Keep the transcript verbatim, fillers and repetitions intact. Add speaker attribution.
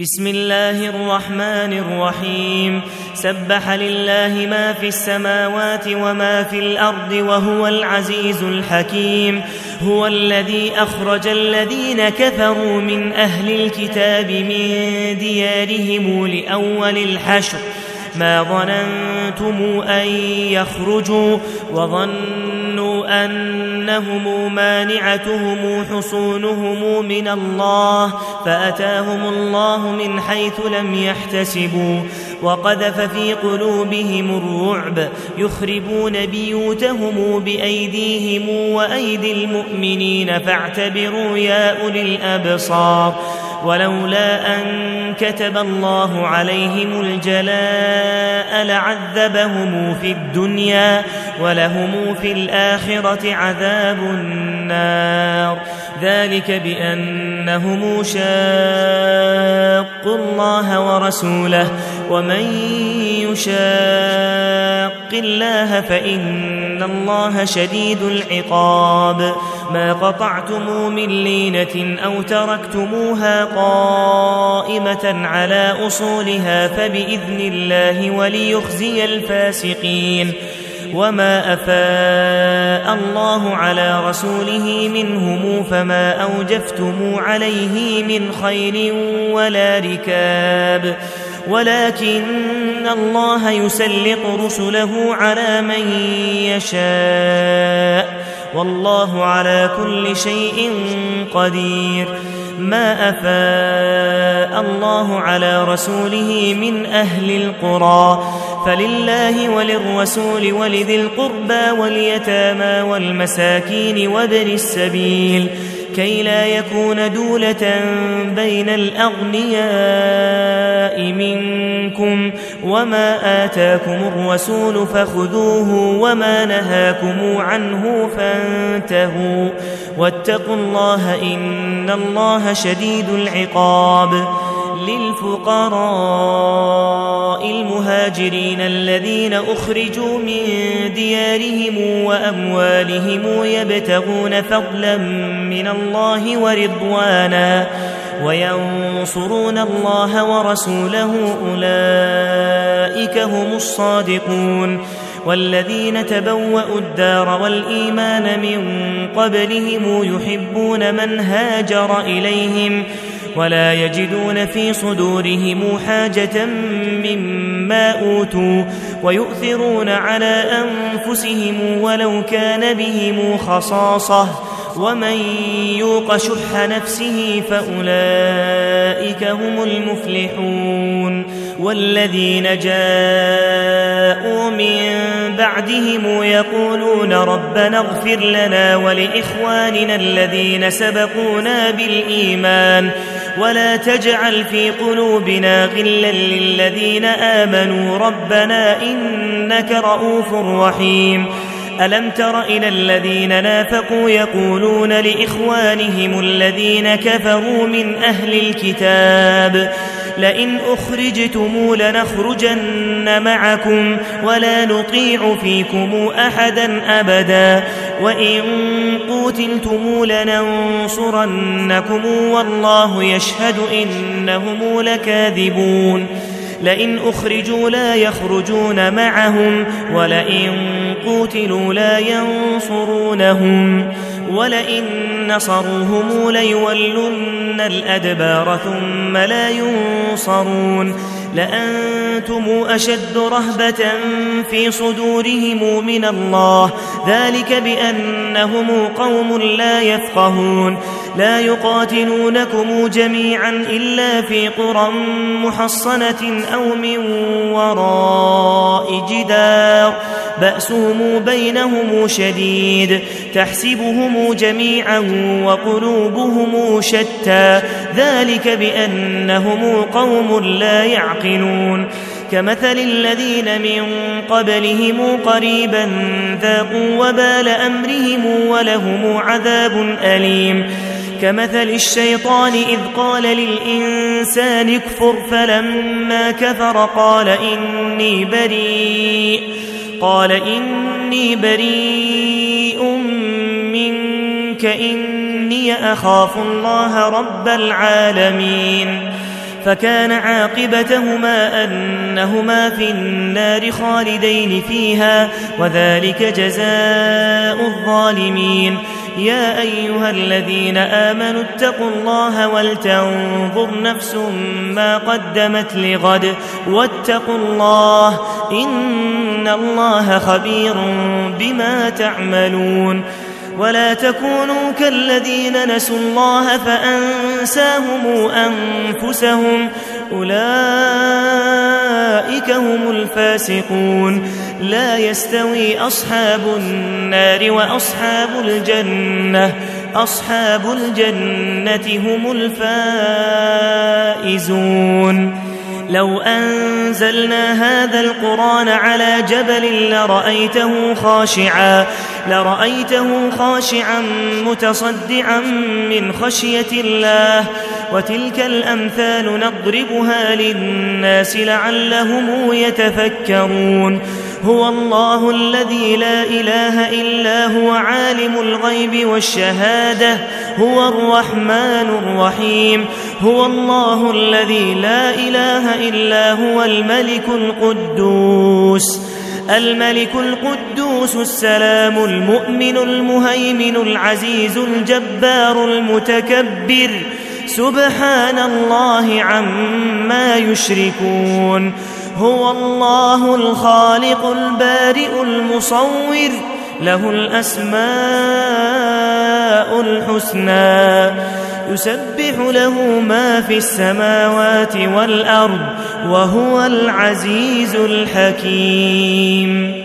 Speaker 1: بسم الله الرحمن الرحيم سبح لله ما في السماوات وما في الأرض وهو العزيز الحكيم هو الذي أخرج الذين كفروا من أهل الكتاب من ديارهم لأول الحشر ما ظننتم أن يخرجوا وظنوا أنهم مانعتهم حصونهم من الله فأتاهم الله من حيث لم يحتسبوا وقذف في قلوبهم الرعب يخربون بيوتهم بأيديهم وأيدي المؤمنين فاعتبروا يا أولي الأبصار ولولا أن كتب الله عليهم الجلاء لعذبهم في الدنيا ولهم في الآخرة عذاب النار ذلك بأنهم شاقوا الله ورسوله ومن يشاق الله فإن الله شديد العقاب ما قطعتم من لينة أو تركتموها قائمة على أصولها فبإذن الله وليخزي الفاسقين وما أفاء الله على رسوله منهم فما أوجفتم عليه من خيل ولا ركاب ولكن الله يسلط رسله على من يشاء والله على كل شيء قدير ما أفاء الله على رسوله من أهل القرى فلله وللرسول ولذي القربى واليتامى والمساكين وابن السبيل كي لا يكون دولة بين الأغنياء منكم وما آتاكم الرسول فخذوه وما نهاكم عنه فانتهوا واتقوا الله إن الله شديد العقاب للفقراء المهاجرين الذين أخرجوا من ديارهم وأموالهم يبتغون فضلا من الله ورضوانا وينصرون الله ورسوله أولئك هم الصادقون والذين تبوأوا الدار والإيمان من قبلهم يحبون من هاجر إليهم ولا يجدون في صدورهم حاجة مما أوتوا ويؤثرون على أنفسهم ولو كان بهم خصاصة ومن يوق شح نفسه فأولئك هم المفلحون والذين جاءوا من بعدهم يقولون ربنا اغفر لنا ولإخواننا الذين سبقونا بالإيمان ولا تجعل في قلوبنا غلا للذين آمنوا ربنا إنك رؤوف رحيم ألم تر إلى الذين نافقوا يقولون لإخوانهم الذين كفروا من أهل الكتاب لئن أخرجتم لنخرجن معكم ولا نطيع فيكم أحدا أبدا وإن قوتلتم لننصرنكم والله يشهد إنهم لكاذبون لئن أخرجوا لا يخرجون معهم ولئن قوتلوا لا ينصرونهم ولئن نصروهم ليولن الأدبار ثم لا ينصرون لأنتم أشد رهبة في صدورهم من الله ذلك بأنهم قوم لا يفقهون لا يقاتلونكم جميعا إلا في قرى محصنة أو من وراء جدار بأسهم بينهم شديد تحسبهم جميعا وقلوبهم شتى ذلك بأنهم قوم لا يعقلون كمثل الذين من قبلهم قريبا ذاقوا وبال أمرهم ولهم عذاب أليم كمثل الشيطان إذ قال للإنسان اكفر فلما كفر قال إني بريء قال إني بريء منك إني أخاف الله رب العالمين فكان عاقبتهما أنهما في النار خالدين فيها وذلك جزاء الظالمين. يا أيها الذين آمنوا اتقوا الله ولتنظر نفس ما قدمت لغد واتقوا الله إن الله خبير بما تعملون. ولا تكونوا كالذين نسوا الله فأنساهم أنفسهم أولئك هم الفاسقون. لا يستوي أصحاب النار وأصحاب الجنة أصحاب الجنة هم الفائزون. لو أنزلنا هذا القرآن على جبل لرأيته خاشعا لرأيته خاشعا متصدعا من خشية الله. وتلك الأمثال نضربها للناس لعلهم يتفكرون. هو الله الذي لا إله إلا هو عالم الغيب والشهادة هو الرحمن الرحيم. هو الله الذي لا إله إلا هو الملك القدوس الملك القدوس السلام المؤمن المهيمن العزيز الجبار المتكبر سبحان الله عما يشركون. هو الله الخالق البارئ المصور له الأسماء الحسنى يسبح له ما في السماوات والأرض وهو العزيز الحكيم.